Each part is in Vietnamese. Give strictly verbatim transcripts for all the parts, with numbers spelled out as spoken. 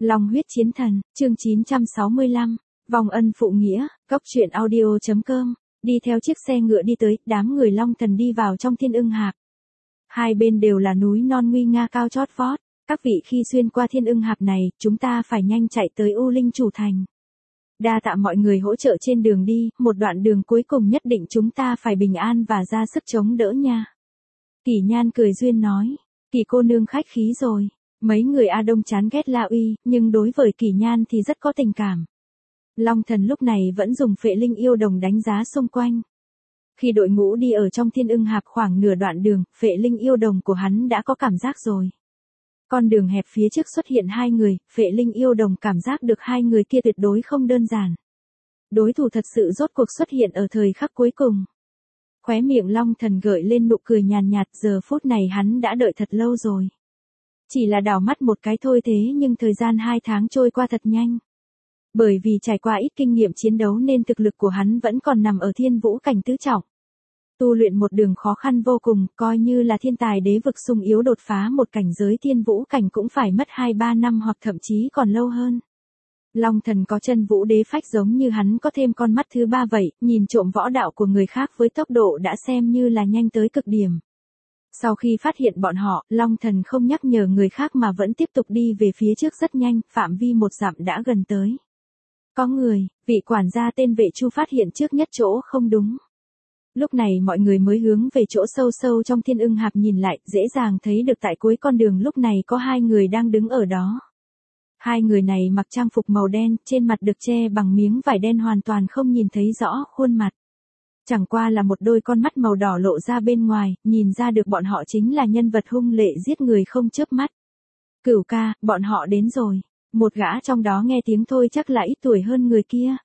Long huyết chiến thần, chương chín trăm sáu mươi lăm, vong ân phụ nghĩa, cốc truyện audio chấm com, đi theo chiếc xe ngựa đi tới, đám người Long Thần đi vào trong Thiên Ưng Hạp. Hai bên đều là núi non nguy nga cao chót vót, các vị khi xuyên qua Thiên Ưng Hạp này, chúng ta phải nhanh chạy tới U Linh Chủ Thành. Đa tạ mọi người hỗ trợ trên đường đi, một đoạn đường cuối cùng nhất định chúng ta phải bình an và ra sức chống đỡ nha. Kỷ Nhan cười duyên nói, Kỷ cô nương khách khí rồi. Mấy người A Đông chán ghét La Uy, nhưng đối với Kỷ Nhan thì rất có tình cảm. Long Thần lúc này vẫn dùng phệ linh yêu đồng đánh giá xung quanh. Khi đội ngũ đi ở trong Thiên Ưng Hạp khoảng nửa đoạn đường, phệ linh yêu đồng của hắn đã có cảm giác rồi. Con đường hẹp phía trước xuất hiện hai người, phệ linh yêu đồng cảm giác được hai người kia tuyệt đối không đơn giản. Đối thủ thật sự rốt cuộc xuất hiện ở thời khắc cuối cùng. Khóe miệng Long Thần gợi lên nụ cười nhàn nhạt, giờ phút này hắn đã đợi thật lâu rồi. Chỉ là đảo mắt một cái thôi thế nhưng thời gian hai tháng trôi qua thật nhanh. Bởi vì trải qua ít kinh nghiệm chiến đấu nên thực lực của hắn vẫn còn nằm ở thiên vũ cảnh tứ trọng. Tu luyện một đường khó khăn vô cùng, coi như là thiên tài đế vực sung yếu đột phá một cảnh giới thiên vũ cảnh cũng phải mất hai ba năm hoặc thậm chí còn lâu hơn. Long Thần có chân vũ đế phách giống như hắn có thêm con mắt thứ ba vậy, nhìn trộm võ đạo của người khác với tốc độ đã xem như là nhanh tới cực điểm. Sau khi phát hiện bọn họ, Long Thần không nhắc nhở người khác mà vẫn tiếp tục đi về phía trước rất nhanh, phạm vi một dặm đã gần tới. Có người, vị quản gia tên Vệ Chu phát hiện trước nhất chỗ không đúng. Lúc này mọi người mới hướng về chỗ sâu sâu trong Thiên Ưng Hạp nhìn lại, dễ dàng thấy được tại cuối con đường lúc này có hai người đang đứng ở đó. Hai người này mặc trang phục màu đen, trên mặt được che bằng miếng vải đen hoàn toàn không nhìn thấy rõ khuôn mặt. Chẳng qua là một đôi con mắt màu đỏ lộ ra bên ngoài, nhìn ra được bọn họ chính là nhân vật hung lệ giết người không chớp mắt. Cửu ca, bọn họ đến rồi. Một gã trong đó nghe tiếng thôi chắc là ít tuổi hơn người kia.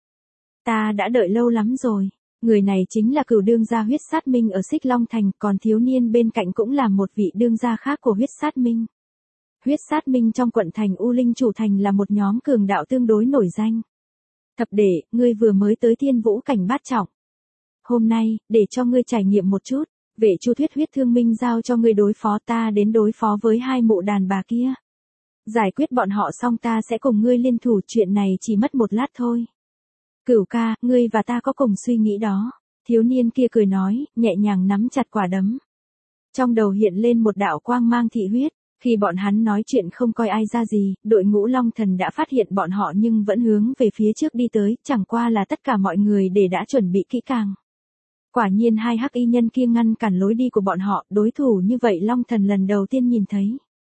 Ta đã đợi lâu lắm rồi. Người này chính là Cửu đương gia Huyết Sát Minh ở Xích Long Thành, còn thiếu niên bên cạnh cũng là một vị đương gia khác của Huyết Sát Minh. Huyết Sát Minh trong quận thành U Linh Chủ Thành là một nhóm cường đạo tương đối nổi danh. Thập đệ, ngươi vừa mới tới thiên vũ cảnh bát trọng. Hôm nay, để cho ngươi trải nghiệm một chút, Vệ Chu thuyết Huyết Thương Minh giao cho ngươi đối phó, ta đến đối phó với hai mụ đàn bà kia. Giải quyết bọn họ xong ta sẽ cùng ngươi liên thủ, chuyện này chỉ mất một lát thôi. Cửu ca, ngươi và ta có cùng suy nghĩ đó. Thiếu niên kia cười nói, nhẹ nhàng nắm chặt quả đấm. Trong đầu hiện lên một đạo quang mang thị huyết. Khi bọn hắn nói chuyện không coi ai ra gì, đội ngũ Long Thần đã phát hiện bọn họ nhưng vẫn hướng về phía trước đi tới, chẳng qua là tất cả mọi người để đã chuẩn bị kỹ càng. Quả nhiên hai hắc y nhân kia ngăn cản lối đi của bọn họ, đối thủ như vậy Long Thần lần đầu tiên nhìn thấy.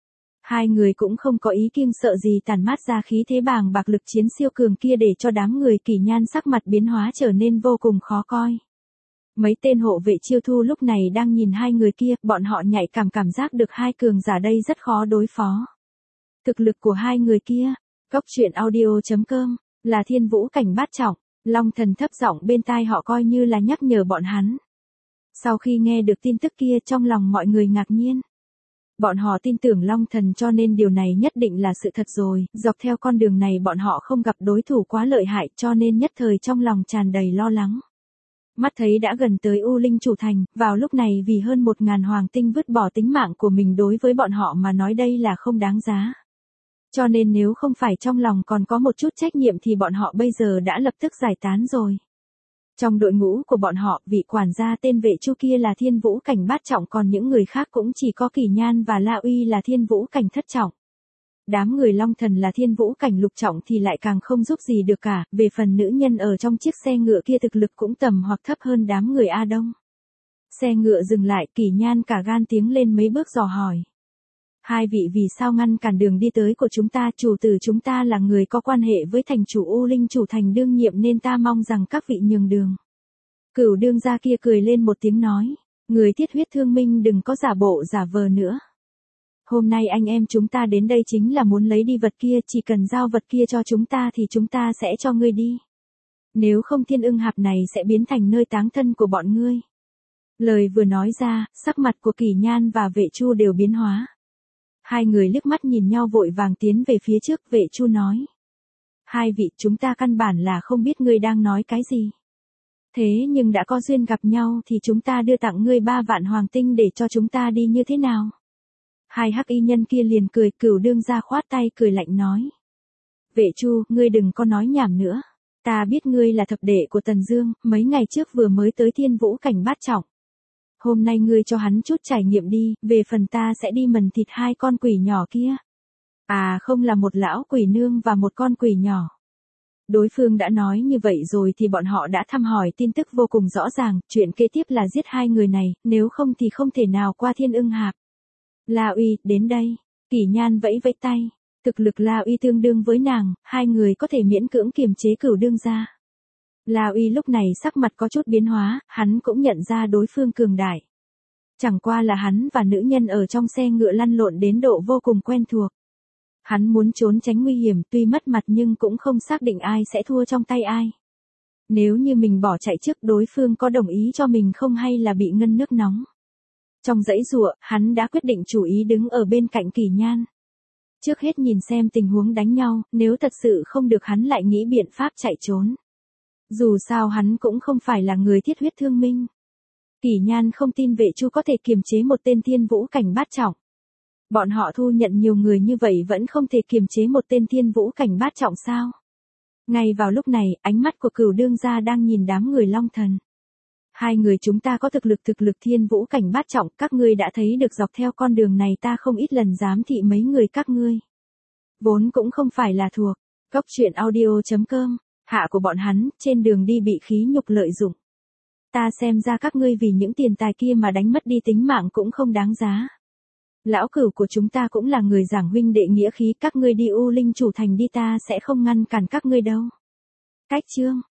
Hai người cũng không có ý kiêng sợ gì tản mát ra khí thế bàng bạc lực chiến siêu cường kia để cho đám người Kỷ Nhan sắc mặt biến hóa trở nên vô cùng khó coi. Mấy tên hộ vệ Chiêu Thu lúc này đang nhìn hai người kia, bọn họ nhạy cảm cảm giác được hai cường giả đây rất khó đối phó. Thực lực của hai người kia, cốc truyện audio chấm com, là thiên vũ cảnh bát trọng. Long Thần thấp giọng bên tai họ coi như là nhắc nhở bọn hắn. Sau khi nghe được tin tức kia trong lòng mọi người ngạc nhiên. Bọn họ tin tưởng Long Thần cho nên điều này nhất định là sự thật rồi, dọc theo con đường này bọn họ không gặp đối thủ quá lợi hại cho nên nhất thời trong lòng tràn đầy lo lắng. Mắt thấy đã gần tới U Linh Chủ Thành, vào lúc này vì hơn một ngàn hoàng tinh vứt bỏ tính mạng của mình đối với bọn họ mà nói đây là không đáng giá. Cho nên nếu không phải trong lòng còn có một chút trách nhiệm thì bọn họ bây giờ đã lập tức giải tán rồi. Trong đội ngũ của bọn họ, vị quản gia tên Vệ Chu kia là thiên vũ cảnh bát trọng, còn những người khác cũng chỉ có Kỷ Nhan và La Uy là thiên vũ cảnh thất trọng. Đám người Long Thần là thiên vũ cảnh lục trọng thì lại càng không giúp gì được cả, về phần nữ nhân ở trong chiếc xe ngựa kia thực lực cũng tầm hoặc thấp hơn đám người A Đông. Xe ngựa dừng lại, Kỷ Nhan cả gan tiến lên mấy bước dò hỏi. Hai vị vì sao ngăn cản đường đi tới của chúng ta, chủ tử chúng ta là người có quan hệ với thành chủ U Linh Chủ Thành đương nhiệm nên ta mong rằng các vị nhường đường. Cửu đương gia kia cười lên một tiếng nói, người Thiết Huyết Thương Minh đừng có giả bộ giả vờ nữa. Hôm nay anh em chúng ta đến đây chính là muốn lấy đi vật kia, chỉ cần giao vật kia cho chúng ta thì chúng ta sẽ cho ngươi đi. Nếu không Thiên Ưng Hạp này sẽ biến thành nơi táng thân của bọn ngươi. Lời vừa nói ra, sắc mặt của Kỷ Nhan và Vệ Chu đều biến hóa. Hai người liếc mắt nhìn nhau vội vàng tiến về phía trước, Vệ Chu nói. Hai vị, chúng ta căn bản là không biết ngươi đang nói cái gì. Thế nhưng đã có duyên gặp nhau thì chúng ta đưa tặng ngươi ba vạn hoàng tinh để cho chúng ta đi như thế nào? Hai hắc y nhân kia liền cười, Cửu đương gia khoát tay cười lạnh nói. Vệ Chu, ngươi đừng có nói nhảm nữa. Ta biết ngươi là thập đệ của Tần Dương, mấy ngày trước vừa mới tới Thiên Vũ cảnh bát trọng. Hôm nay ngươi cho hắn chút trải nghiệm đi, về phần ta sẽ đi mần thịt hai con quỷ nhỏ kia. À không, là một lão quỷ nương và một con quỷ nhỏ. Đối phương đã nói như vậy rồi thì bọn họ đã thăm hỏi tin tức vô cùng rõ ràng, chuyện kế tiếp là giết hai người này, nếu không thì không thể nào qua Thiên Ưng Hạp. La Uy, đến đây. Kỷ Nhan vẫy vẫy tay. Thực lực La Uy tương đương với nàng, hai người có thể miễn cưỡng kiềm chế Cửu đương gia. La Uy lúc này sắc mặt có chút biến hóa, hắn cũng nhận ra đối phương cường đại. Chẳng qua là hắn và nữ nhân ở trong xe ngựa lăn lộn đến độ vô cùng quen thuộc. Hắn muốn trốn tránh nguy hiểm, tuy mất mặt nhưng cũng không xác định ai sẽ thua trong tay ai. Nếu như mình bỏ chạy trước, đối phương có đồng ý cho mình không hay là bị ngân nước nóng. Trong dãy giụa, hắn đã quyết định chủ ý đứng ở bên cạnh Kỷ Nhan. Trước hết nhìn xem tình huống đánh nhau, nếu thật sự không được hắn lại nghĩ biện pháp chạy trốn. Dù sao hắn cũng không phải là người thiết huyết thương minh. Kỷ Nhan không tin Vệ Chu có thể kiềm chế một tên Thiên Vũ cảnh bát trọng. Bọn họ thu nhận nhiều người như vậy vẫn không thể kiềm chế một tên Thiên Vũ cảnh bát trọng sao? Ngay vào lúc này, ánh mắt của Cửu đương gia đang nhìn đám người Long Thần. Hai người chúng ta có thực lực thực lực Thiên Vũ cảnh bát trọng, các ngươi đã thấy được dọc theo con đường này ta không ít lần giám thị mấy người các ngươi. Vốn cũng không phải là thuộc, cốc truyện audio chấm com, hạ của bọn hắn, trên đường đi bị khí nhục lợi dụng. Ta xem ra các ngươi vì những tiền tài kia mà đánh mất đi tính mạng cũng không đáng giá. Lão Cửu của chúng ta cũng là người giảng huynh đệ nghĩa khí, các ngươi đi U Linh chủ thành đi, ta sẽ không ngăn cản các ngươi đâu. Cách chương